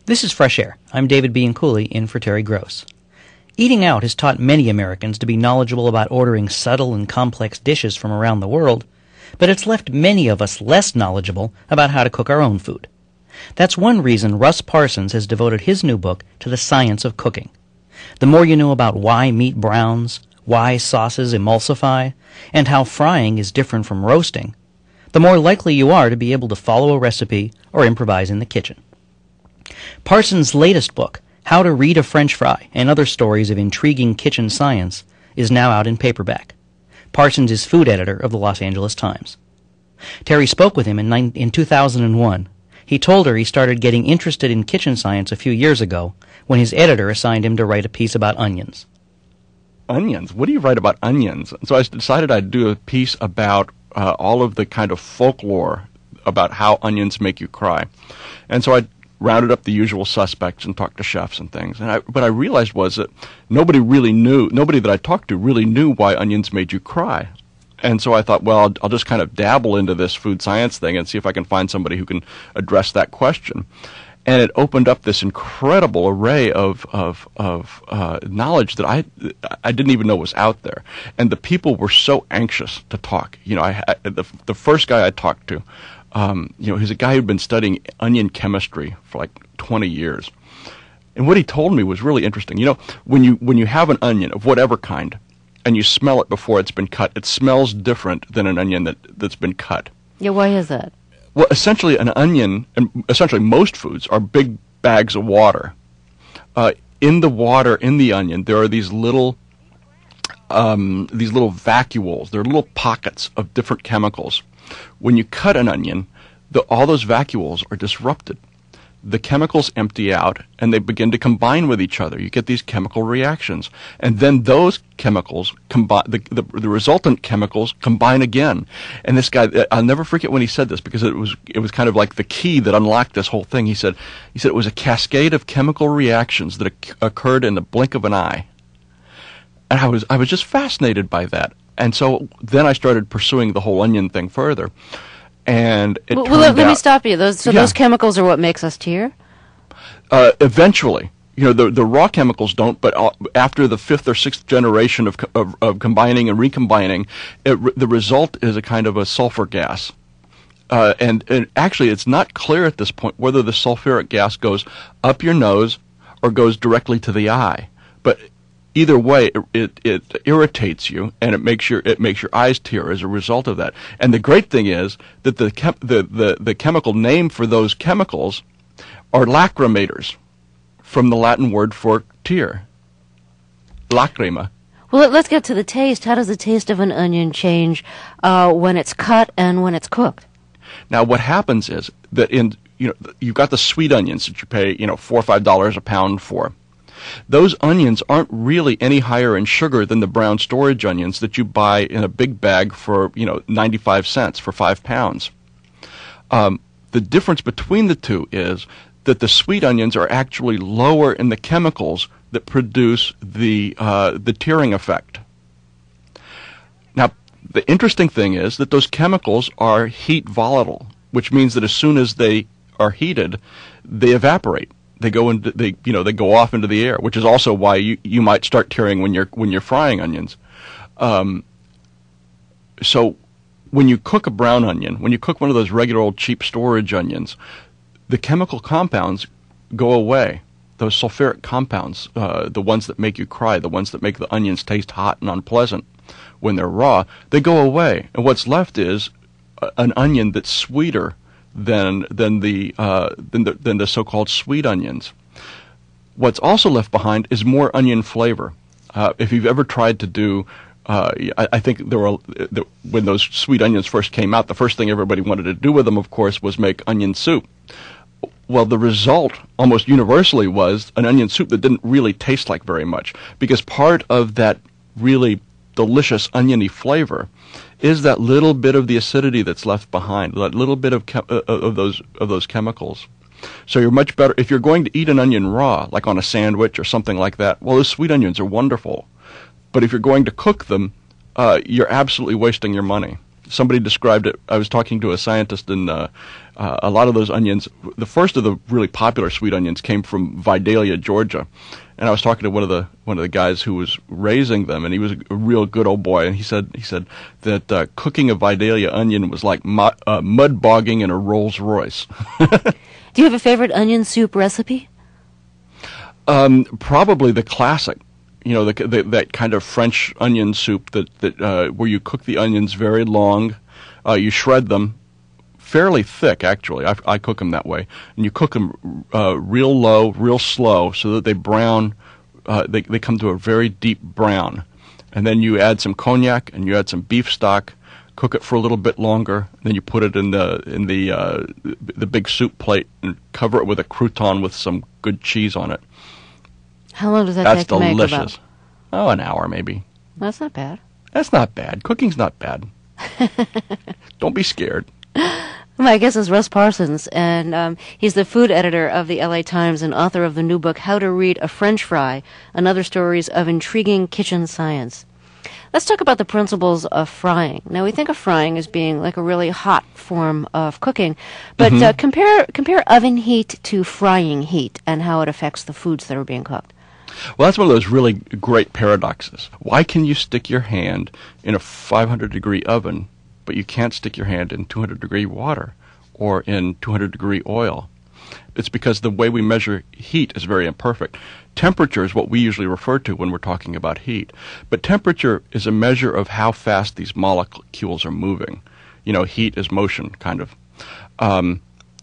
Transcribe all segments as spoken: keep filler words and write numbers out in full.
This is Fresh Air. I'm David Bianculli, in for Terry Gross. Eating out has taught many Americans to be knowledgeable about ordering subtle and complex dishes from around the world, but it's left many of us less knowledgeable about how to cook our own food. That's one reason Russ Parsons has devoted his new book to the science of cooking. The more you know about why meat browns, why sauces emulsify, and how frying is different from roasting, the more likely you are to be able to follow a recipe or improvise in the kitchen. Parsons' latest book, How to Read a French Fry and Other Stories of Intriguing Kitchen Science, is now out in paperback. Parsons is food editor of the Los Angeles Times. Terry spoke with him in, in two thousand one. He told her he started getting interested in kitchen science a few years ago when his editor assigned him to write a piece about onions. Onions? What do you write about onions? So I decided I'd do a piece about uh, all of the kind of folklore about how onions make you cry. And so I rounded up the usual suspects and talked to chefs and things. And I, what I realized was that nobody really knew, nobody that I talked to really knew why onions made you cry. And so I thought, well, I'll, I'll just kind of dabble into this food science thing and see if I can find somebody who can address that question. And it opened up this incredible array of of, of uh, knowledge that I I didn't even know was out there. And the people were so anxious to talk. You know, I, I the the first guy I talked to, um, you know, he's a guy who'd been studying onion chemistry for like twenty years. And what he told me was really interesting. You know, when you when you have an onion of whatever kind, and you smell it before it's been cut, it smells different than an onion that, that's been cut. Yeah, why is that? Well, essentially, an onion, and essentially most foods, are big bags of water. Uh, in the water, in the onion, there are these little, um, these little vacuoles. They're little pockets of different chemicals. When you cut an onion, the, all those vacuoles are disrupted. The chemicals empty out, and they begin to combine with each other. You get these chemical reactions. And then those chemicals, combine, the, the, the resultant chemicals combine again. And this guy, I'll never forget when he said this, because it was it was kind of like the key that unlocked this whole thing. He said, he said it was a cascade of chemical reactions that oc- occurred in the blink of an eye. And I was I was just fascinated by that. And so then I started pursuing the whole onion thing further. And it well, turned let, let out, me stop you. Those so yeah. those chemicals are what makes us tear? Uh, eventually, you know, the the raw chemicals don't, but uh, after the fifth or sixth generation of of, of combining and recombining, it, the result is a kind of a sulfur gas. Uh, and, and actually, it's not clear at this point whether the sulfuric gas goes up your nose or goes directly to the eye. But either way, it, it, it irritates you, and it makes your it makes your eyes tear as a result of that. And the great thing is that the chem- the, the the chemical name for those chemicals are lacrimators, from the Latin word for tear. Lacrima. Well, let's get to the taste. How does the taste of an onion change uh, when it's cut and when it's cooked? Now, what happens is that in you know you've got the sweet onions that you pay you know four or five dollars a pound for. Those onions aren't really any higher in sugar than the brown storage onions that you buy in a big bag for, you know, ninety-five cents for five pounds. Um, the difference between the two is that the sweet onions are actually lower in the chemicals that produce the uh, the tearing effect. Now, the interesting thing is that those chemicals are heat volatile, which means that as soon as they are heated, they evaporate. They go into they you know they go off into the air, which is also why you, you might start tearing when you're when you're frying onions. Um, so when you cook a brown onion, when you cook one of those regular old cheap storage onions, the chemical compounds go away. Those sulfuric compounds, uh, the ones that make you cry, the ones that make the onions taste hot and unpleasant when they're raw, they go away, and what's left is a, an onion that's sweeter than than the uh, than the than the so-called sweet onions. What's also left behind is more onion flavor. Uh, if you've ever tried to do, uh, I, I think there were the, when those sweet onions first came out, the first thing everybody wanted to do with them, of course, was make onion soup. Well, the result almost universally was an onion soup that didn't really taste like very much, because part of that really delicious oniony flavor is that little bit of the acidity that's left behind, that little bit of chem- uh, of those of those chemicals. So you're much better if you're going to eat an onion raw, like on a sandwich or something like that. Well, those sweet onions are wonderful, but if you're going to cook them, uh, you're absolutely wasting your money. Somebody described it. I was talking to a scientist in uh, Uh, a lot of those onions, the first of the really popular sweet onions came from Vidalia, Georgia. And I was talking to one of the one of the guys who was raising them, and he was a, a real good old boy. And he said he said that uh, cooking a Vidalia onion was like mu- uh, mud bogging in a Rolls Royce. Do you have a favorite onion soup recipe? Um, probably the classic, you know, the, the, that kind of French onion soup that that uh, where you cook the onions very long, uh, you shred them. Fairly thick, actually. I, I cook them that way, and you cook them uh, real low, real slow, so that they brown. Uh, they they come to a very deep brown, and then you add some cognac and you add some beef stock. Cook it for a little bit longer. Then you put it in the in the uh, the big soup plate and cover it with a crouton with some good cheese on it. How long does that That's take to make? delicious. About? Oh, an hour maybe. That's not bad. That's not bad. Cooking's not bad. Don't be scared. My guest is Russ Parsons, and um, he's the food editor of the L A Times and author of the new book, How to Read a French Fry and Other Stories of Intriguing Kitchen Science. Let's talk about the principles of frying. Now, we think of frying as being like a really hot form of cooking, but mm-hmm. uh, compare compare oven heat to frying heat and how it affects the foods that are being cooked. Well, that's one of those really great paradoxes. Why can you stick your hand in a five hundred degree oven, but you can't stick your hand in two hundred degree water or in two hundred degree oil? It's because the way we measure heat is very imperfect. Temperature is what we usually refer to when we're talking about heat. But temperature is a measure of how fast these molecules are moving. You know, heat is motion, kind of. Um,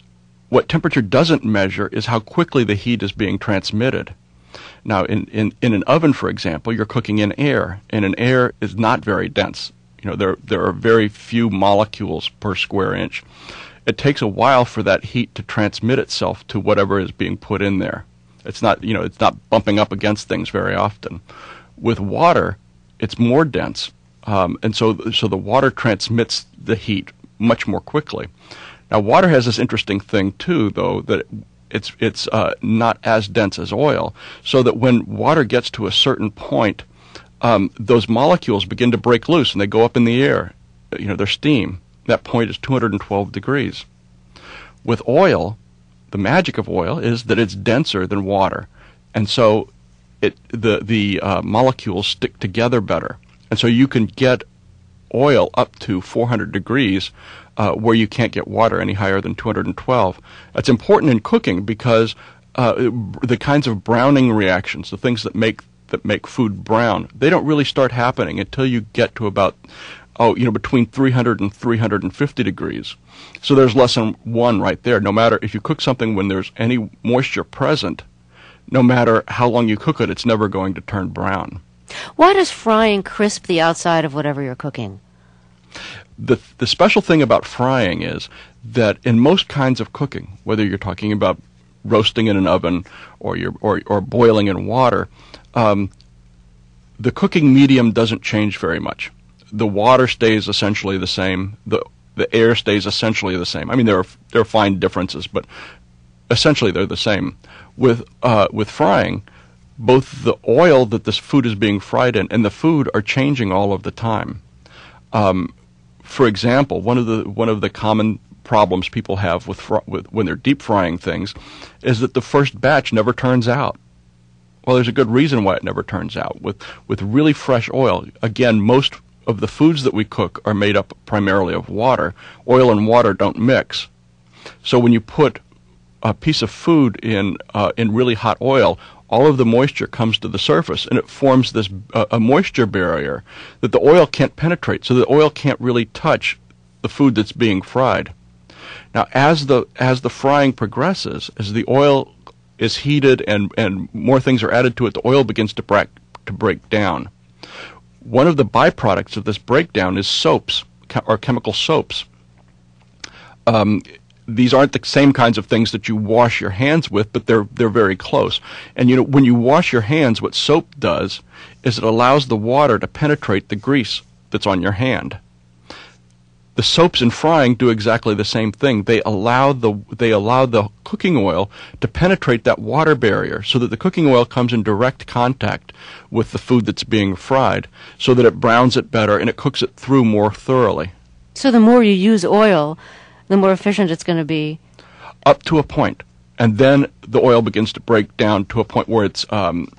what temperature doesn't measure is how quickly the heat is being transmitted. Now, in, in, in an oven, for example, you're cooking in air, and an air is not very dense. You know, there there are very few molecules per square inch. It takes a while for that heat to transmit itself to whatever is being put in there. It's not, you know, it's not bumping up against things very often. With water, it's more dense, um, and so so the water transmits the heat much more quickly. Now, water has this interesting thing too, though, that it's it's uh, not as dense as oil, so that when water gets to a certain point, um, those molecules begin to break loose and they go up in the air. You know, they're steam. That point is two hundred twelve degrees. With oil, the magic of oil is that it's denser than water, and so it the the uh, molecules stick together better, and so you can get oil up to four hundred degrees, uh, where you can't get water any higher than two hundred twelve. That's important in cooking because uh, the kinds of browning reactions, the things that make that make food brown, they don't really start happening until you get to about oh, you know, between three hundred and three hundred fifty degrees. So there's lesson one right there. No matter if you cook something when there's any moisture present, no matter how long you cook it, it's never going to turn brown. Why does frying crisp the outside of whatever you're cooking? The the special thing about frying is that in most kinds of cooking, whether you're talking about roasting in an oven or you're or, or boiling in water, um, the cooking medium doesn't change very much. The water stays essentially the same. The the air stays essentially the same. I mean, there are there are fine differences, but essentially they're the same. With uh, with frying, both the oil that this food is being fried in and the food are changing all of the time. Um, for example, one of the one of the common problems people have with, fr- with when they're deep frying things is that the first batch never turns out. Well, there's a good reason why it never turns out. With with really fresh oil, again, most of the foods that we cook are made up primarily of water. Oil and water don't mix. So when you put a piece of food in uh, in really hot oil, all of the moisture comes to the surface, and it forms this uh, a moisture barrier that the oil can't penetrate, so the oil can't really touch the food that's being fried. Now, as the as the frying progresses, as the oil is heated and, and more things are added to it, the oil begins to break to break down. One of the byproducts of this breakdown is soaps, or chemical soaps. Um, these aren't the same kinds of things that you wash your hands with, but they're they're very close. And you know, when you wash your hands, what soap does is it allows the water to penetrate the grease that's on your hand. The soaps in frying do exactly the same thing. They allow the they allow the cooking oil to penetrate that water barrier so that the cooking oil comes in direct contact with the food that's being fried, so that it browns it better and it cooks it through more thoroughly. So the more you use oil, the more efficient it's going to be. Up to a point. And then the oil begins to break down to a point where it's um,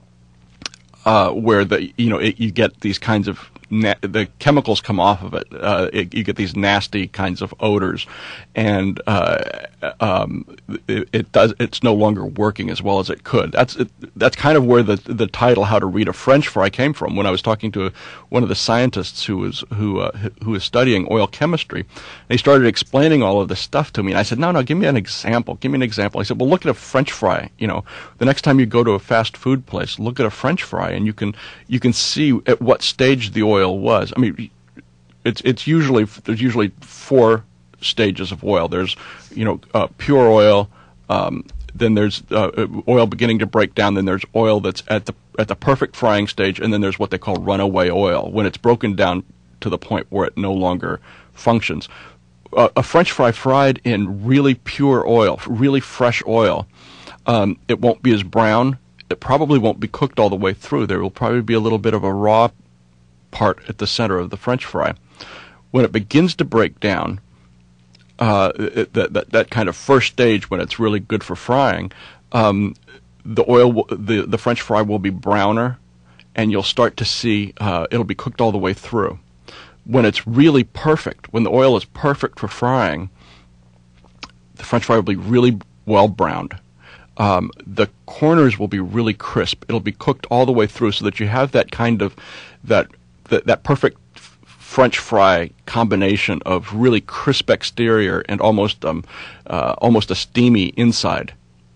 uh, where the you know it, you get these kinds of na- the chemicals come off of it. Uh, it. You get these nasty kinds of odors, and uh, um, it, it does. It's no longer working as well as it could. That's it, that's kind of where the the title "How to Read a French Fry" came from. When I was talking to one of the scientists who was who uh, who was studying oil chemistry, and he started explaining all of this stuff to me, and I said, "No, no, give me an example. Give me an example." He said, "Well, look at a French fry. You know, the next time you go to a fast food place, look at a French fry, and you can you can see at what stage the oil was. I mean, it's it's usually there's usually four stages of oil. There's you know uh, pure oil, um, then there's uh, oil beginning to break down, then there's oil that's at the at the perfect frying stage, and then there's what they call runaway oil, when it's broken down to the point where it no longer functions. Uh, a French fry fried in really pure oil, really fresh oil, um, it won't be as brown. It probably won't be cooked all the way through. There will probably be a little bit of a raw part at the center of the French fry. When it begins to break down, uh, it, that, that that kind of first stage when it's really good for frying, um, the oil, will, the the French fry will be browner, and you'll start to see uh, it'll be cooked all the way through. When it's really perfect, when the oil is perfect for frying, the French fry will be really well browned. Um, the corners will be really crisp. It'll be cooked all the way through, so that you have that kind of that that, that perfect f- French fry combination of really crisp exterior and almost um uh, almost a steamy inside.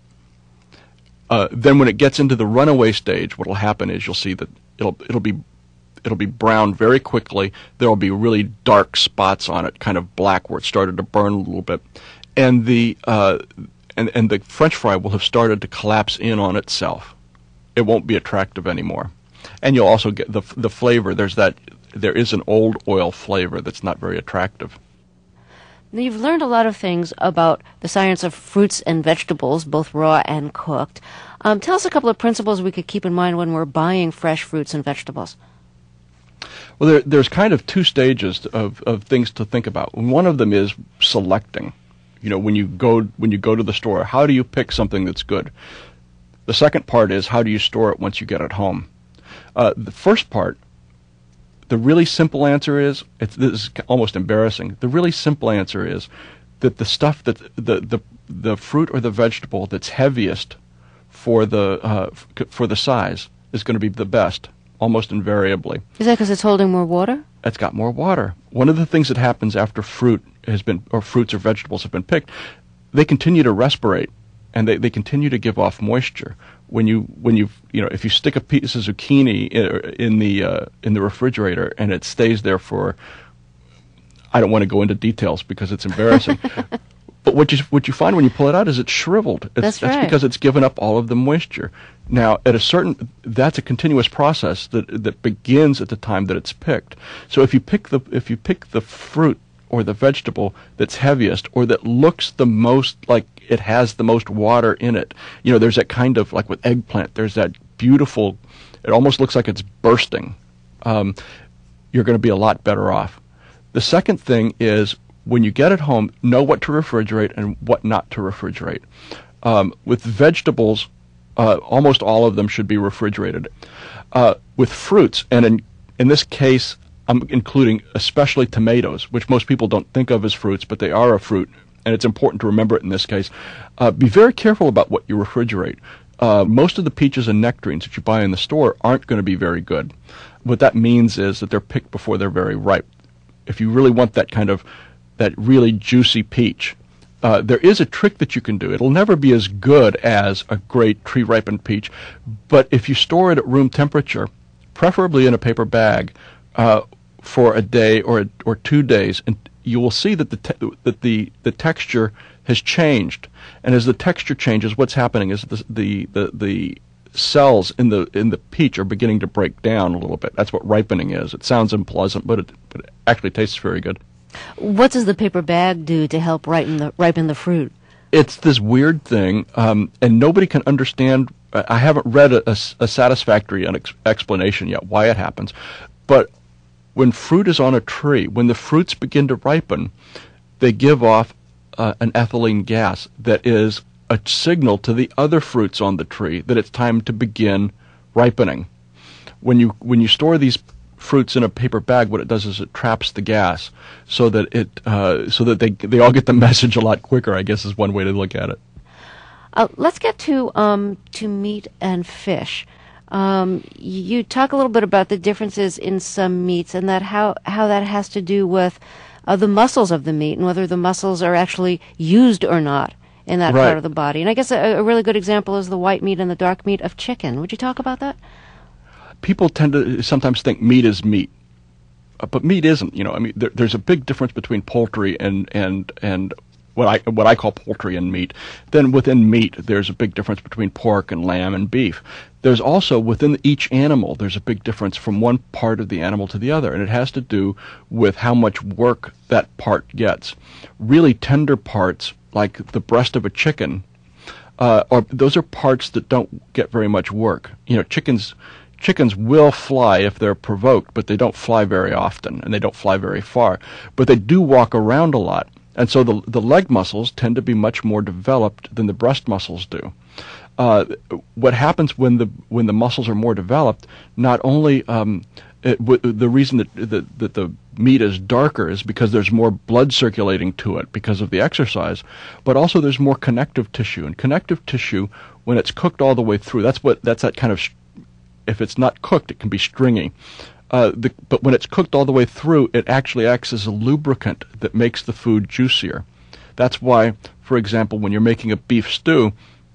Uh, then when it gets into the runaway stage, what will happen is you'll see that it'll it'll be it'll be browned very quickly. There will be really dark spots on it, kind of black, where it started to burn a little bit, and the uh, and and the French fry will have started to collapse in on itself. It won't be attractive anymore, and you'll also get the the flavor. There's that there is an old oil flavor that's not very attractive. Now, you've learned a lot of things about the science of fruits and vegetables, both raw and cooked. Um, tell us a couple of principles we could keep in mind when we're buying fresh fruits and vegetables. Well, there, there's kind of two stages of, of things to think about. One of them is selecting. You know, when you go when you go to the store, how do you pick something that's good? The second part is, how do you store it once you get it home? Uh, the first part, the really simple answer is, it's, this is almost embarrassing. The really simple answer is that the stuff that the the, the fruit or the vegetable that's heaviest for the uh, f- for the size is going to be the best, almost invariably. Is that because it's holding more water? It's got more water. One of the things that happens after fruit has been, or fruits or vegetables have been picked, they continue to respirate, and they, they continue to give off moisture. When you when you you know if you stick a piece of zucchini in, in the uh, in the refrigerator and it stays there for, I don't want to go into details because it's embarrassing. But what you what you find when you pull it out is it's shriveled. It's, that's right. That's because it's given up all of the moisture. Now, at a certain, that's a continuous process that that begins at the time that it's picked. So if you pick the if you pick the fruit or the vegetable that's heaviest or that looks the most like it has the most water in it, you know, there's that kind of, like with eggplant, there's that beautiful, it almost looks like it's bursting. Um, you're going to be a lot better off. The second thing is, when you get it home, know what to refrigerate and what not to refrigerate. Um, with vegetables, uh, almost all of them should be refrigerated. Uh, with fruits, and in, in this case, I'm including especially tomatoes, which most people don't think of as fruits, but they are a fruit, and it's important to remember it in this case. Uh, be very careful about what you refrigerate. Uh, most of the peaches and nectarines that you buy in the store aren't going to be very good. What that means is that they're picked before they're very ripe. If you really want that kind of that really juicy peach, uh, there is a trick that you can do. It'll never be as good as a great tree-ripened peach, but if you store it at room temperature, preferably in a paper bag, uh, for a day or a, or two days, and you will see that the te- that the the texture has changed. And as the texture changes, what's happening is the the the, the cells in the in the peach are beginning to break down a little bit. That's what ripening is. It sounds unpleasant, but it but it actually tastes very good. What does the paper bag do to help ripen the ripen the fruit? It's this weird thing, um, and nobody can understand. I haven't read a, a, a satisfactory ex- explanation yet why it happens, but when fruit is on a tree, when the fruits begin to ripen, they give off uh, an ethylene gas that is a signal to the other fruits on the tree that it's time to begin ripening. When you when you store these fruits in a paper bag, what it does is it traps the gas so that it uh, so that they they all get the message a lot quicker, I guess is one way to look at it. Uh, let's get to um, to meat and fish. Um, you talk a little bit about the differences in some meats and that how, how that has to do with uh, the muscles of the meat and whether the muscles are actually used or not in that right. part of the body. And I guess a, a really good example is the white meat and the dark meat of chicken. Would you talk about that? People tend to sometimes think meat is meat, uh, but meat isn't. You know, I mean, there, there's a big difference between poultry and and and what I what I call poultry and meat. Then within meat, there's a big difference between pork and lamb and beef. There's also within each animal, there's a big difference from one part of the animal to the other, and it has to do with how much work that part gets. Really tender parts, like the breast of a chicken, uh, or those are parts that don't get very much work. You know, chickens. Chickens will fly if they're provoked, but they don't fly very often, and they don't fly very far. But they do walk around a lot. And so the the leg muscles tend to be much more developed than the breast muscles do. Uh, what happens when the when the muscles are more developed, not only um, it, w- the reason that, that, that the meat is darker is because there's more blood circulating to it because of the exercise, but also there's more connective tissue. And connective tissue, when it's cooked all the way through, that's what that's that kind of... Sh- if it's not cooked, it can be stringy. Uh, the, but when it's cooked all the way through, it actually acts as a lubricant that makes the food juicier. That's why, for example, when you're making a beef stew,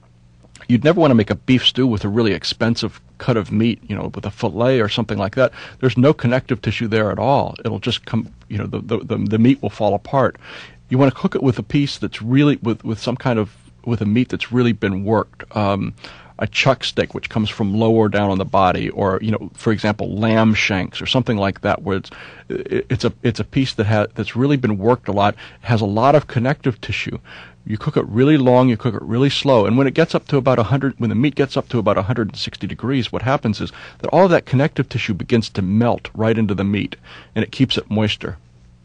you'd never want to make a beef stew with a really expensive cut of meat, you know, with a fillet or something like that. There's no connective tissue there at all. It'll just come, you know, the the, the, the meat will fall apart. You want to cook it with a piece that's really, with, with some kind of, with a meat that's really been worked. Um, a chuck steak, which comes from lower down on the body, or, you know, for example, lamb shanks or something like that, where it's it's a it's a piece that has that's really been worked a lot, has a lot of connective tissue. You cook it really long, you cook it really slow, and when it gets up to about one hundred, when the meat gets up to about one hundred sixty degrees, what happens is that all of that connective tissue begins to melt right into the meat, and it keeps it moister.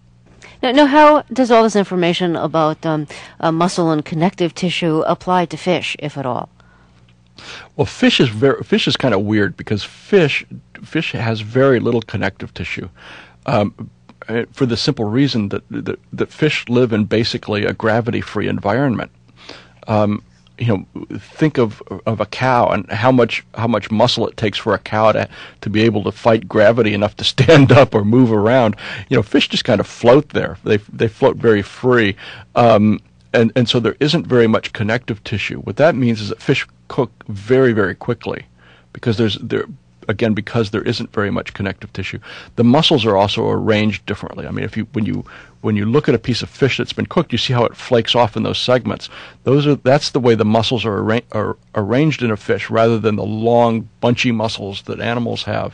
Now, now how does all this information about um, uh, muscle and connective tissue apply to fish, if at all? Well, fish is very fish is kind of weird because fish fish has very little connective tissue, um, for the simple reason that, that that fish live in basically a gravity-free environment. Um, you know, think of of a cow and how much how much muscle it takes for a cow to to be able to fight gravity enough to stand up or move around. You know, fish just kind of float there. They they float very free, um, and and so there isn't very much connective tissue. What that means is that fish cook very, very quickly because there's there again because there isn't very much connective tissue. The muscles are also arranged differently. I mean, if you when you when you look at a piece of fish that's been cooked, you see how it flakes off in those segments. Those are that's the way the muscles are, arra- are arranged in a fish rather than the long, bunchy muscles that animals have.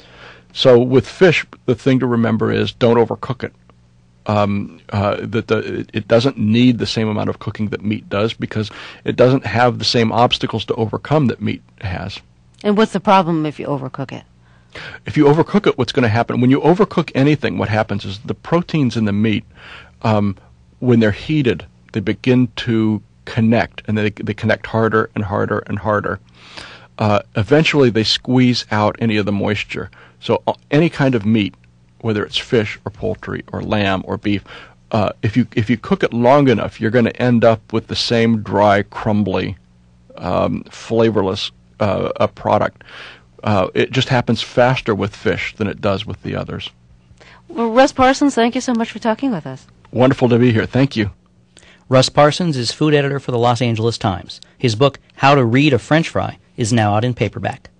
So with fish, the thing to remember is don't overcook it. Um, uh, that the, it doesn't need the same amount of cooking that meat does because it doesn't have the same obstacles to overcome that meat has. And what's the problem if you overcook it? If you overcook it, what's going to happen? When you overcook anything, what happens is the proteins in the meat, um, when they're heated, they begin to connect, and they, they connect harder and harder and harder. Uh, eventually, they squeeze out any of the moisture. So uh, any kind of meat, whether it's fish or poultry or lamb or beef, uh, if you if you cook it long enough, you're going to end up with the same dry, crumbly, um, flavorless uh, a product. Uh, it just happens faster with fish than it does with the others. Well, Russ Parsons, thank you so much for talking with us. Wonderful to be here. Thank you. Russ Parsons is food editor for the Los Angeles Times. His book, How to Read a French Fry, is now out in paperback.